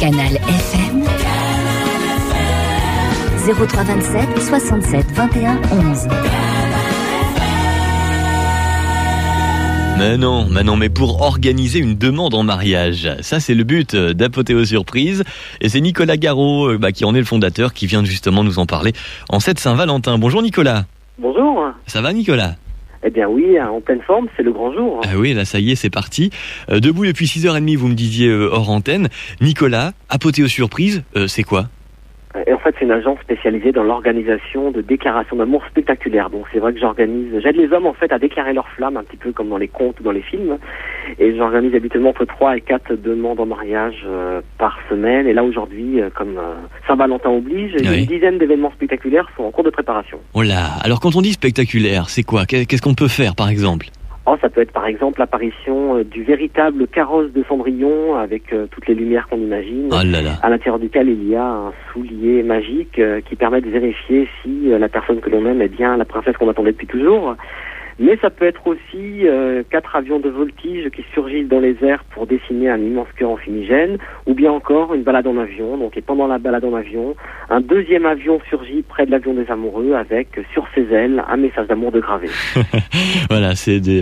Canal FM 0327 67 21 11. Mais pour organiser une demande en mariage, ça c'est le but d'Apothéose Surprise. Et c'est Nicolas Garot, qui en est le fondateur, qui vient justement nous en parler en cette Saint-Valentin. Bonjour Nicolas. Bonjour. Ça va Nicolas ? Eh bien oui, en pleine forme, c'est le grand jour. Ah oui, là ça y est, c'est parti. Debout depuis 6h30, vous me disiez hors antenne. Nicolas, Apothéose Surprise, c'est quoi ? Et en fait, c'est une agence spécialisée dans l'organisation de déclarations d'amour spectaculaires. Donc c'est vrai que j'aide les hommes en fait à déclarer leur flamme, un petit peu comme dans les contes ou dans les films. Et j'organise habituellement entre 3 et 4 demandes en mariage par semaine. Et là aujourd'hui, comme Saint-Valentin oblige, une dizaine d'événements spectaculaires sont en cours de préparation. Oh là, alors quand on dit spectaculaire, c'est quoi ? Qu'est-ce qu'on peut faire par exemple ? Ça peut être par exemple l'apparition du véritable carrosse de Cendrillon avec toutes les lumières qu'on imagine, à l'intérieur duquel il y a un soulier magique qui permet de vérifier si la personne que l'on aime est bien la princesse qu'on attendait depuis toujours. Mais ça peut être aussi 4 avions de voltige qui surgissent dans les airs pour dessiner un immense cœur en fumigène, ou bien encore une balade en avion. Donc, et pendant la balade en avion, un deuxième avion surgit près de l'avion des amoureux avec sur ses ailes un message d'amour de gravé. Voilà,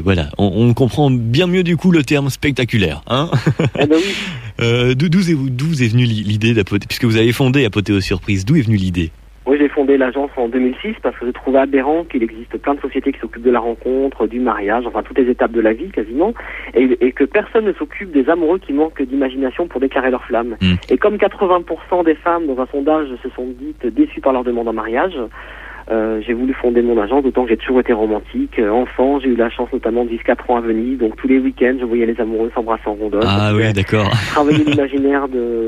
on comprend bien mieux du coup le terme spectaculaire, hein. Eh ben oui. D'où est venue l'idée d'Apothéose, puisque vous avez fondé Apothéose Surprise, d'où est venue l'idée ? Oui, j'ai fondé l'agence en 2006 parce que je trouvais aberrant qu'il existe plein de sociétés qui s'occupent de la rencontre, du mariage, enfin toutes les étapes de la vie quasiment, et que personne ne s'occupe des amoureux qui manquent d'imagination pour déclarer leur flamme. Et comme 80% des femmes dans un sondage se sont dites déçues par leur demande en mariage, j'ai voulu fonder mon agence, d'autant que j'ai toujours été romantique. Enfant, j'ai eu la chance notamment de vivre 4 ans à Venise, donc tous les week-ends, je voyais les amoureux s'embrasser en gondole. Ah oui, d'accord. Travailler l'imaginaire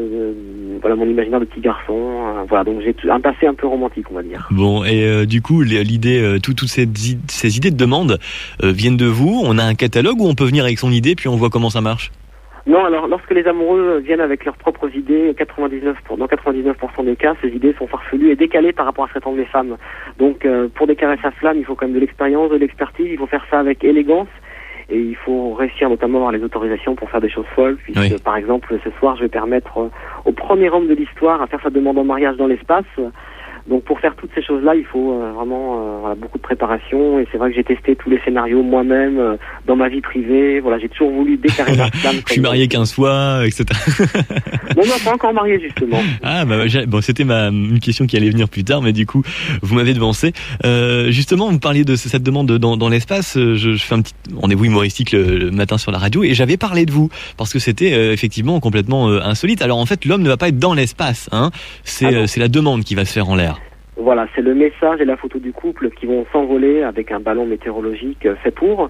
mon imaginaire de petit garçon. Donc j'ai un passé un peu romantique, on va dire. Bon, et du coup, l'idée, toutes ces idées de demande viennent de vous. On a un catalogue où on peut venir avec son idée, puis on voit comment ça marche. Non, alors lorsque les amoureux viennent avec leurs propres idées, dans 99% des cas, ces idées sont farfelues et décalées par rapport à ce qu'attendent les femmes. Donc pour déclarer sa flamme, il faut quand même de l'expérience, de l'expertise, il faut faire ça avec élégance et il faut réussir notamment à avoir les autorisations pour faire des choses folles, puisque par exemple ce soir je vais permettre au premier homme de l'histoire à faire sa demande en mariage dans l'espace. Donc pour faire toutes ces choses-là, il faut vraiment beaucoup de préparation. Et c'est vrai que j'ai testé tous les scénarios moi-même dans ma vie privée. Voilà, j'ai toujours voulu déclarer ma flamme. Je suis marié 15 fois, etc. Non, pas encore marié justement. Ah c'était une question qui allait venir plus tard, mais du coup vous m'avez devancé. Justement, vous parliez de cette demande dans l'espace. Je fais un petit rendez-vous humoristique le matin sur la radio et j'avais parlé de vous parce que c'était effectivement complètement insolite. Alors en fait, l'homme ne va pas être dans l'espace, hein. C'est la demande qui va se faire en l'air. Voilà, c'est le message et la photo du couple qui vont s'envoler avec un ballon météorologique fait pour.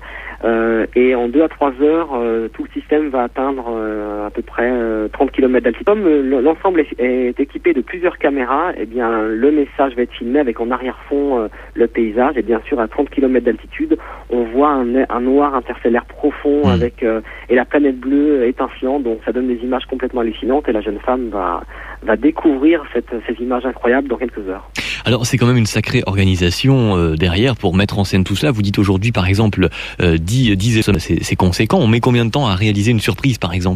Et en 2 à 3 heures, tout le système va atteindre à peu près 30 km d'altitude. Comme l'ensemble est équipé de plusieurs caméras, eh bien le message va être filmé avec en arrière-fond le paysage. Et bien sûr, à 30 km d'altitude, on voit un noir interstellaire profond avec et la planète bleue étincelante. Donc ça donne des images complètement hallucinantes et la jeune femme va découvrir ces images incroyables dans quelques heures. Alors c'est quand même une sacrée organisation derrière pour mettre en scène tout cela. Vous dites aujourd'hui par exemple 10 c'est conséquent. On met combien de temps à réaliser une surprise par exemple ?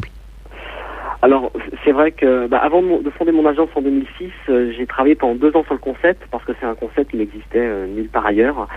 Alors c'est vrai que avant de fonder mon agence en 2006, j'ai travaillé pendant 2 ans sur le concept parce que c'est un concept qui n'existait nulle part ailleurs.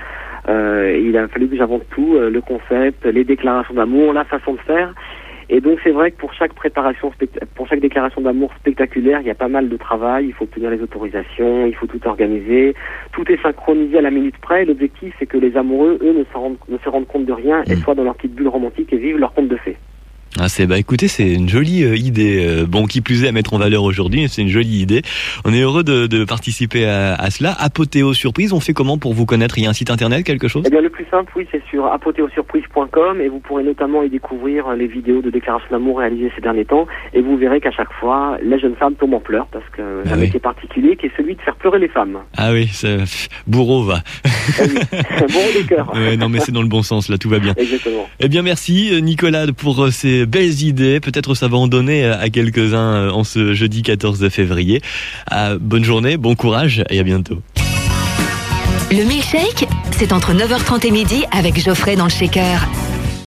Il a fallu que j'invente tout, le concept, les déclarations d'amour, la façon de faire. Et donc c'est vrai que pour chaque déclaration d'amour spectaculaire, il y a pas mal de travail, il faut obtenir les autorisations, il faut tout organiser, tout est synchronisé à la minute près. L'objectif c'est que les amoureux, eux, ne se rendent compte de rien et soient dans leur petite bulle romantique et vivent leur conte de fées. Écoutez, c'est une jolie idée. Qui plus est à mettre en valeur aujourd'hui, c'est une jolie idée. On est heureux de participer à cela. Apothéose Surprise, on fait comment pour vous connaître ? Il y a un site internet, quelque chose ? Eh bien, le plus simple, oui, c'est sur apothéosurprise.com et vous pourrez notamment y découvrir les vidéos de déclaration d'amour réalisées ces derniers temps et vous verrez qu'à chaque fois, les jeunes femmes tombent en pleurs parce que j'ai un métier particulier qui est celui de faire pleurer les femmes. Ah oui, bourreau va. Bourreau des cœurs. Non, mais c'est dans le bon sens, là, tout va bien. Exactement. Eh bien, merci Nicolas pour ces belles idées. Peut-être ça va en donner à quelques-uns en ce jeudi 14 février. Bonne journée, bon courage et à bientôt. Le milkshake, c'est entre 9h30 et midi avec Geoffrey dans le shaker.